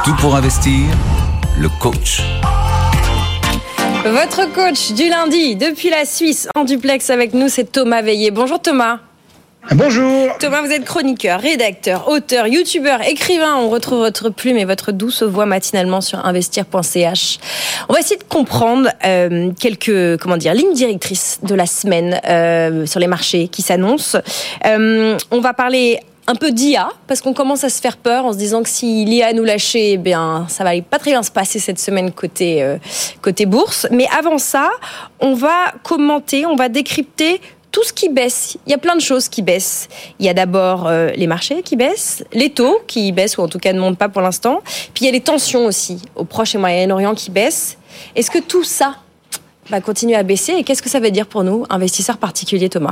Tout pour investir, le coach. Votre coach du lundi, depuis la Suisse, en duplex avec nous, c'est Thomas Veillé. Bonjour Thomas. Bonjour. Thomas, vous êtes chroniqueur, rédacteur, auteur, youtubeur, écrivain. On retrouve votre plume et votre douce voix matinalement sur investir.ch. On va essayer de comprendre quelques lignes directrices de la semaine sur les marchés qui s'annoncent. On va parler un peu d'IA, parce qu'on commence à se faire peur en se disant que si l'IA nous lâchait, eh bien, ça va pas très bien se passer cette semaine côté bourse. Mais avant ça, on va commenter, on va décrypter tout ce qui baisse. Il y a plein de choses qui baissent. Il y a d'abord les marchés qui baissent, les taux qui baissent, ou en tout cas ne montent pas pour l'instant. Puis il y a les tensions aussi, au Proche et Moyen-Orient qui baissent. Est-ce que tout ça va continuer à baisser? Et qu'est-ce que ça veut dire pour nous, investisseurs particuliers, Thomas?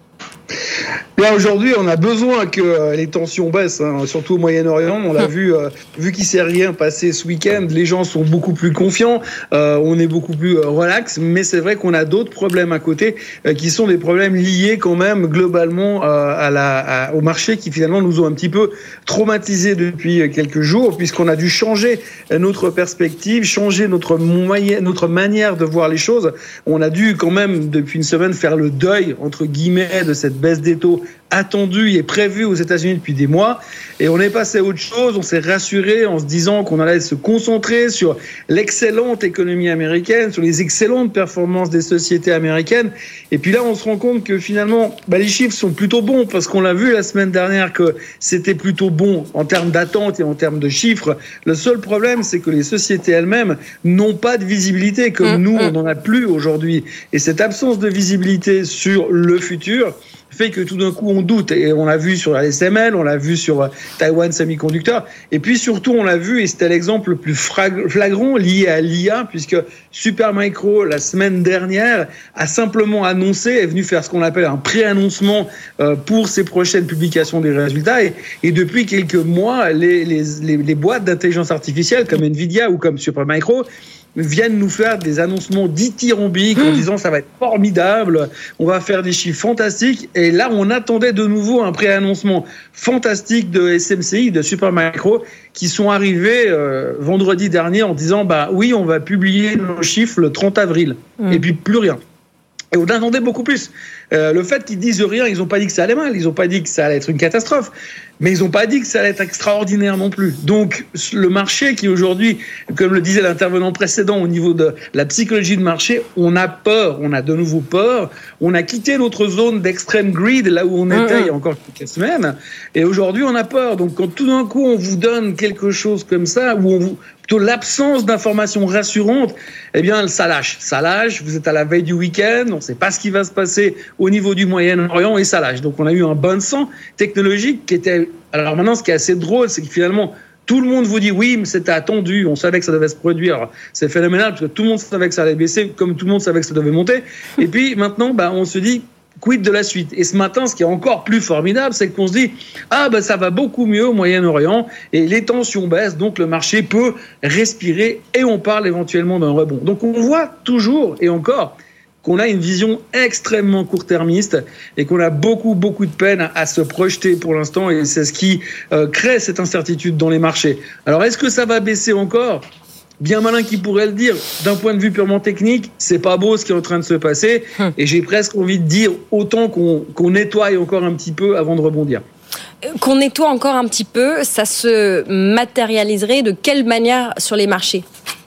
Là, aujourd'hui, on a besoin que les tensions baissent, surtout au Moyen-Orient. On l'a vu qu'il ne s'est rien passé ce week-end, les gens sont beaucoup plus confiants, on est beaucoup plus relax, mais c'est vrai qu'on a d'autres problèmes à côté qui sont des problèmes liés quand même globalement au marché qui finalement nous ont un petit peu traumatisés depuis quelques jours, puisqu'on a dû changer notre perspective, changer notre manière de voir les choses. On a dû quand même depuis une semaine faire le deuil, entre guillemets, de cette baisse des taux attendue et prévue aux États-Unis depuis des mois, et on est passé à autre chose. On s'est rassuré en se disant qu'on allait se concentrer sur l'excellente économie américaine, sur les excellentes performances des sociétés américaines, et puis là on se rend compte que finalement les chiffres sont plutôt bons, parce qu'on l'a vu la semaine dernière que c'était plutôt bon en termes d'attente et en termes de chiffres. Le seul problème, c'est que les sociétés elles-mêmes n'ont pas de visibilité comme nous, on n'en a plus aujourd'hui, et cette absence de visibilité sur le futur fait que tout d'un coup on doute, et on l'a vu sur la SML, on l'a vu sur Taiwan Semiconductor, et puis surtout on l'a vu, et c'était l'exemple le plus flagrant lié à l'IA, puisque Supermicro la semaine dernière a simplement annoncé, est venu faire ce qu'on appelle un pré-annoncement pour ses prochaines publications des résultats, et depuis quelques mois les boîtes d'intelligence artificielle comme Nvidia ou comme Supermicro viennent nous faire des annoncements dithyrambiques en disant ça va être formidable, on va faire des chiffres fantastiques, et là on attendait de nouveau un pré-annoncement fantastique de SMCI, de Supermicro, qui sont arrivés vendredi dernier en disant oui, on va publier nos chiffres le 30 avril, et puis plus rien. Et on attendait beaucoup plus. Le fait qu'ils disent rien, ils n'ont pas dit que ça allait mal, ils n'ont pas dit que ça allait être une catastrophe, mais ils n'ont pas dit que ça allait être extraordinaire non plus. Donc le marché qui aujourd'hui, comme le disait l'intervenant précédent, au niveau de la psychologie de marché, on a peur, on a de nouveau peur, on a quitté notre zone d'extrême greed, là où on était il y a encore quelques semaines, et aujourd'hui on a peur. Donc quand tout d'un coup on vous donne quelque chose comme ça, où plutôt l'absence d'informations rassurantes, eh bien ça lâche, vous êtes à la veille du week-end, on ne sait pas ce qui va se passer au niveau du Moyen-Orient, et ça lâche. Donc on a eu un bain de sang technologique qui était... Alors maintenant, ce qui est assez drôle, c'est que finalement tout le monde vous dit oui, mais c'était attendu, on savait que ça devait se produire. C'est phénoménal parce que tout le monde savait que ça allait baisser, comme tout le monde savait que ça devait monter. Et puis maintenant, on se dit quid de la suite. Et ce matin, ce qui est encore plus formidable, c'est qu'on se dit ça va beaucoup mieux au Moyen-Orient et les tensions baissent, donc le marché peut respirer et on parle éventuellement d'un rebond. Donc on voit toujours et encore qu'on a une vision extrêmement court-termiste et qu'on a beaucoup de peine à se projeter pour l'instant, et c'est ce qui crée cette incertitude dans les marchés. Alors est-ce que ça va baisser encore ? Bien malin qui pourrait le dire. D'un point de vue purement technique, c'est pas beau ce qui est en train de se passer, et j'ai presque envie de dire autant qu'on nettoie encore un petit peu avant de rebondir. Qu'on nettoie encore un petit peu, ça se matérialiserait de quelle manière sur les marchés ?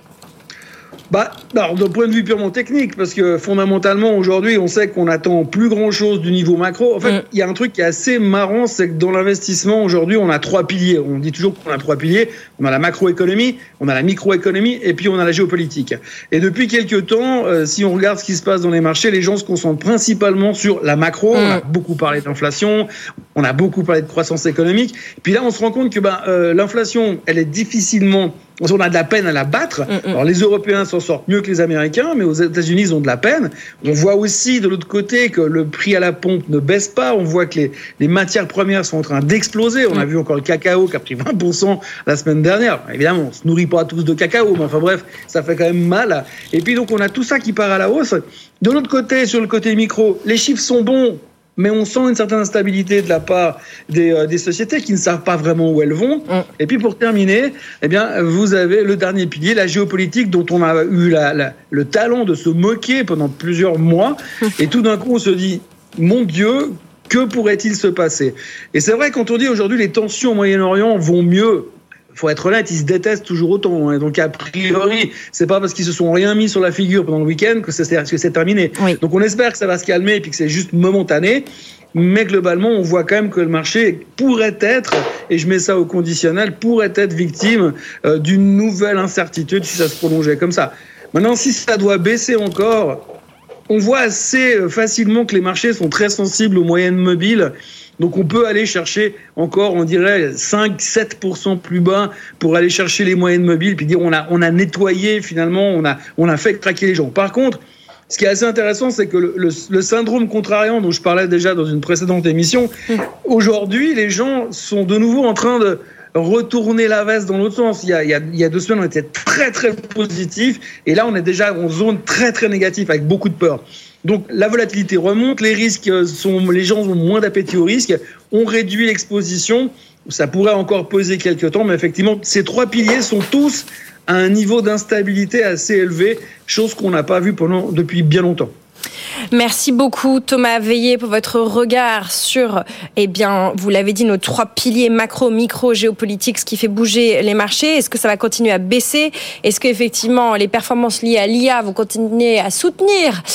Alors, d'un point de vue purement technique, parce que fondamentalement, aujourd'hui, on sait qu'on attend plus grand-chose du niveau macro. En fait, il y a un truc qui est assez marrant, c'est que dans l'investissement, aujourd'hui, on a 3 piliers. On dit toujours qu'on a 3 piliers. On a la macroéconomie, on a la microéconomie, et puis on a la géopolitique. Et depuis quelques temps, si on regarde ce qui se passe dans les marchés, les gens se concentrent principalement sur la macro. On a beaucoup parlé d'inflation, on a beaucoup parlé de croissance économique. Puis là, on se rend compte que l'inflation, elle est difficilement... On a de la peine à la battre. Alors les Européens s'en sortent mieux que les Américains, mais aux États-Unis, ils ont de la peine. On voit aussi de l'autre côté que le prix à la pompe ne baisse pas. On voit que les matières premières sont en train d'exploser. On a vu encore le cacao qui a pris 20% la semaine dernière. Évidemment, on ne se nourrit pas tous de cacao, mais enfin bref, ça fait quand même mal. Et puis donc on a tout ça qui part à la hausse. De l'autre côté, sur le côté micro, les chiffres sont bons. mais on sent une certaine instabilité de la part des sociétés qui ne savent pas vraiment où elles vont. Et puis pour terminer, eh bien, vous avez le dernier pilier, la géopolitique, dont on a eu le talent de se moquer pendant plusieurs mois. Et tout d'un coup, on se dit, mon Dieu, que pourrait-il se passer ? Et c'est vrai, quand on dit aujourd'hui les tensions au Moyen-Orient vont mieux, il faut être honnête, ils se détestent toujours autant. Hein. Donc, a priori, c'est pas parce qu'ils se sont rien mis sur la figure pendant le week-end que c'est terminé. Oui. Donc, on espère que ça va se calmer et puis que c'est juste momentané. Mais globalement, on voit quand même que le marché pourrait être, et je mets ça au conditionnel, pourrait être victime d'une nouvelle incertitude si ça se prolongeait comme ça. Maintenant, si ça doit baisser encore, on voit assez facilement que les marchés sont très sensibles aux moyennes mobiles. Donc on peut aller chercher encore, on dirait, 5-7% plus bas pour aller chercher les moyennes mobiles, puis dire on a nettoyé finalement, on a fait craquer les gens. Par contre, ce qui est assez intéressant, c'est que le syndrome contrariant dont je parlais déjà dans une précédente émission, aujourd'hui, les gens sont de nouveau en train de retourner la veste dans l'autre sens. Il y a 2 semaines, on était très, très positif. Et là, on est déjà en zone très, très négative avec beaucoup de peur. Donc, la volatilité remonte, les gens ont moins d'appétit au risque. On réduit l'exposition. Ça pourrait encore peser quelques temps, mais effectivement, ces 3 piliers sont tous à un niveau d'instabilité assez élevé, chose qu'on n'a pas vue depuis bien longtemps. Merci beaucoup Thomas Veillé pour votre regard sur, vous l'avez dit, nos 3 piliers macro, micro, géopolitique, ce qui fait bouger les marchés. Est-ce que ça va continuer à baisser ? Est-ce qu'effectivement les performances liées à l'IA vont continuer à soutenir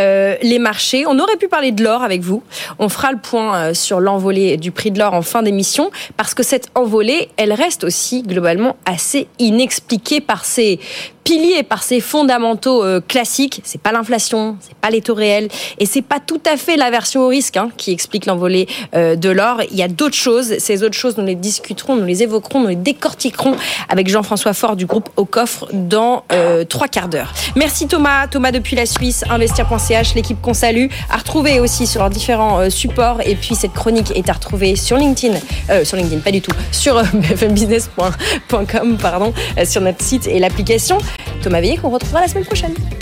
les marchés ? On aurait pu parler de l'or avec vous. On fera le point sur l'envolée du prix de l'or en fin d'émission, parce que cette envolée, elle reste aussi globalement assez inexpliquée par ces piliers, par ces fondamentaux classiques. C'est pas l'inflation, c'est pas les taux réels, et c'est pas tout à fait l'aversion au risque qui explique l'envolée de l'or. Il y a d'autres choses. Ces autres choses, nous les discuterons, nous les évoquerons, nous les décortiquerons avec Jean-François Faure du groupe Au Coffre dans 3 quarts d'heure. Merci Thomas depuis la Suisse, investir.ch, l'équipe qu'on salue, à retrouver aussi sur leurs différents supports. Et puis cette chronique est à retrouver sur LinkedIn, pas du tout, sur bfmbusiness.com, sur notre site et l'application. Thomas Veillé qu'on retrouvera la semaine prochaine.